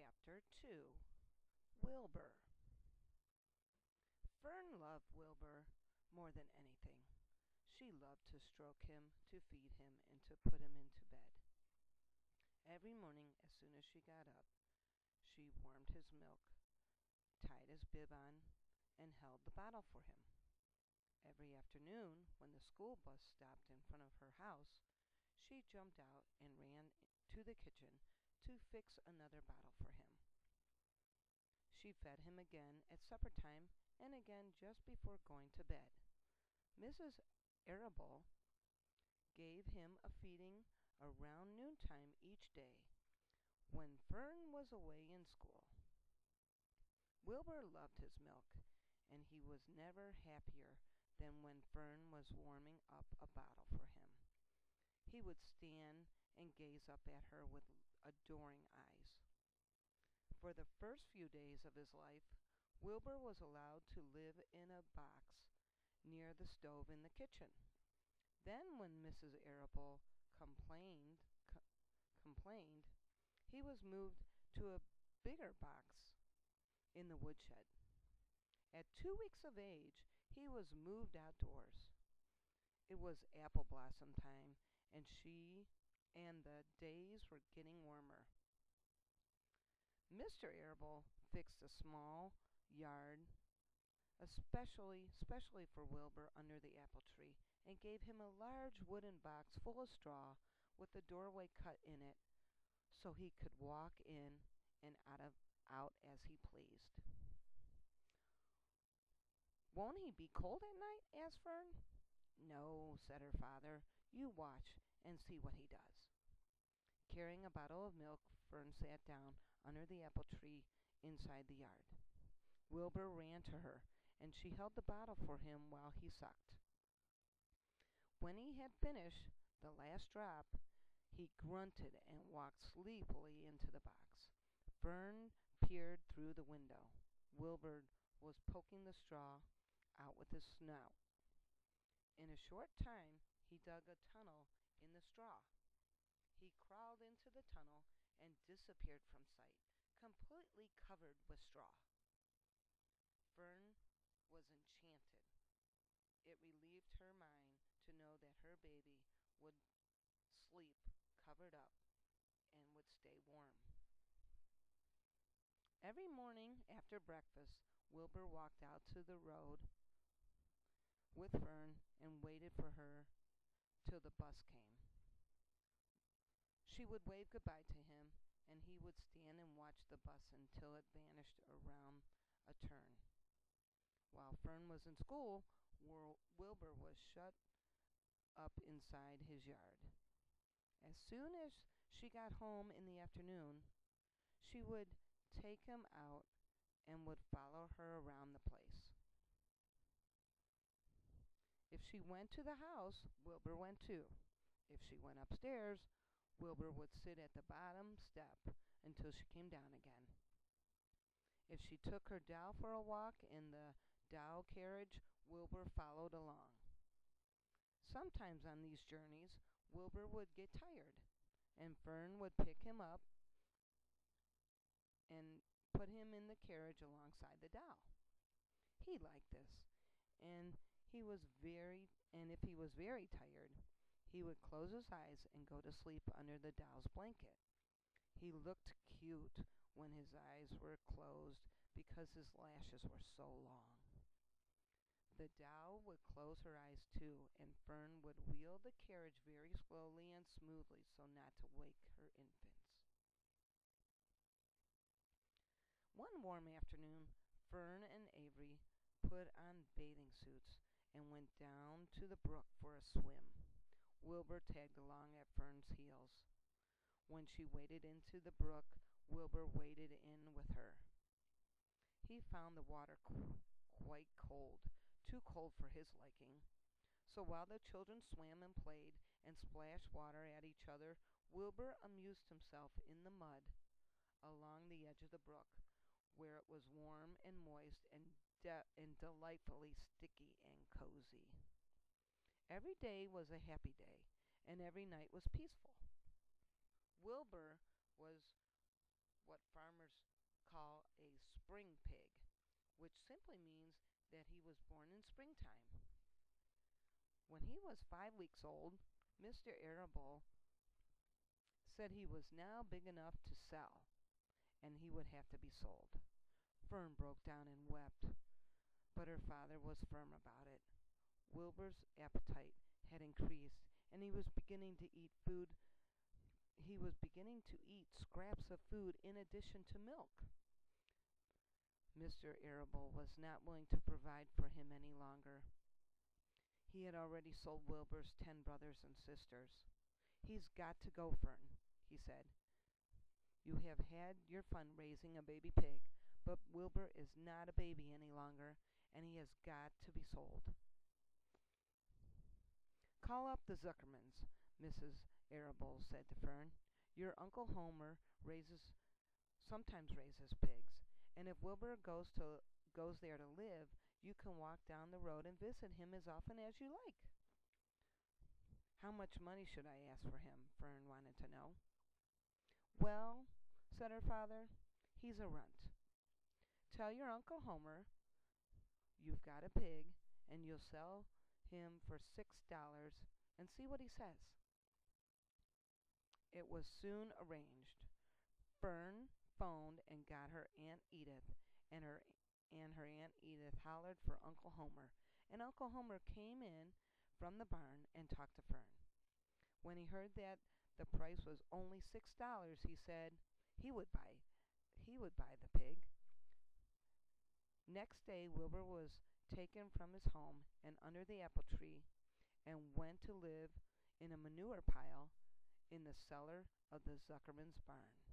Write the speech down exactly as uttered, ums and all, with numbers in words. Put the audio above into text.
Chapter two. Wilbur. Fern loved Wilbur more than anything. She loved to stroke him, to feed him, and to put him into bed. Every morning, as soon as she got up, she warmed his milk, tied his bib on, and held the bottle for him. Every afternoon, when the school bus stopped in front of her house, she jumped out and ran to the kitchen to fix another bottle for him. She fed him again at supper time and again just before going to bed. Missus Arable gave him a feeding around noontime each day, when Fern was away in school. Wilbur loved his milk, and he was never happier than when Fern was warming up a bottle for him. He would stand and gaze up at her with adoring eyes. For the first few days of his life, Wilbur was allowed to live in a box near the stove in the kitchen. Then when Missus Arable complained, co- complained, he was moved to a bigger box in the woodshed. At two weeks of age, he was moved outdoors. It was apple blossom time, and she and the days were getting warmer. Mister Arable fixed a small yard, especially, especially for Wilbur under the apple tree, and gave him a large wooden box full of straw with a doorway cut in it so he could walk in and out of out as he pleased. "Won't he be cold at night?" asked Fern. "No," said her father. "You watch and see what he does." Carrying a bottle of milk, Fern sat down under the apple tree inside the yard. Wilbur ran to her, and she held the bottle for him while he sucked. When he had finished the last drop, he grunted and walked sleepily into the box. Fern peered through the window. Wilbur was poking the straw out with his snout. In a short time, he dug a tunnel in the straw. He crawled into the tunnel and disappeared from sight, completely covered with straw. Fern was enchanted. It relieved her mind to know that her baby would sleep covered up and would stay warm. Every morning after breakfast, Wilbur walked out to the road with Fern and waited for her till the bus came. She would wave goodbye to him, and he would stand and watch the bus until it vanished around a turn. While Fern was in school, Wil- Wilbur was shut up inside his yard. As soon as she got home in the afternoon, she would take him out and would follow her around the place. If she went to the house, Wilbur went too. If she went upstairs, Wilbur would sit at the bottom step until she came down again. If she took her doll for a walk in the doll carriage, Wilbur followed along. Sometimes on these journeys, Wilbur would get tired, and Fern would pick him up and put him in the carriage alongside the doll. He liked this, and he was very and if he was very tired, he would close his eyes and go to sleep under the doll's blanket. He looked cute when his eyes were closed because his lashes were so long. The doll would close her eyes too, and Fern would wheel the carriage very slowly and smoothly so not to wake her infants. One warm afternoon, Fern and Avery put on bathing suits and went down to the brook for a swim. Wilbur tagged along at Fern's heels. When she waded into the brook, Wilbur waded in with her. He found the water qu- quite cold, too cold for his liking. So while the children swam and played and splashed water at each other, Wilbur amused himself in the mud along the edge of the brook, where it was warm and moist and, de- and delightfully sticky and cozy. Every day was a happy day, and every night was peaceful. Wilbur was what farmers call a spring pig, which simply means that he was born in springtime. When he was five weeks old, Mister Arable said he was now big enough to sell, and he would have to be sold. Fern broke down and wept, but her father was firm about it. Wilbur's appetite had increased, and he was beginning to eat food. He was beginning to eat scraps of food in addition to milk. Mister Arable was not willing to provide for him any longer. He had already sold Wilbur's ten brothers and sisters. He's got to go, Fern, he said. You have had your fun raising a baby pig, but Wilbur is not a baby any longer, and he has got to be sold. Call up the Zuckermans, Missus Arable said to Fern. Your Uncle Homer raises, sometimes raises pigs, and if Wilbur goes to goes there to live, you can walk down the road and visit him as often as you like. How much money should I ask for him? Fern wanted to know. Well, said her father, he's a runt. Tell your Uncle Homer you've got a pig, and you'll sell him for six dollars, and see what he says. It was soon arranged. Fern phoned and got her Aunt Edith, and her and her Aunt Edith hollered for Uncle Homer, and Uncle Homer came in from the barn and talked to Fern. When he heard that the price was only six dollars, he said he would buy he would buy the pig. Next day Wilbur was taken from his home and under the apple tree and went to live in a manure pile in the cellar of the Zuckerman's barn.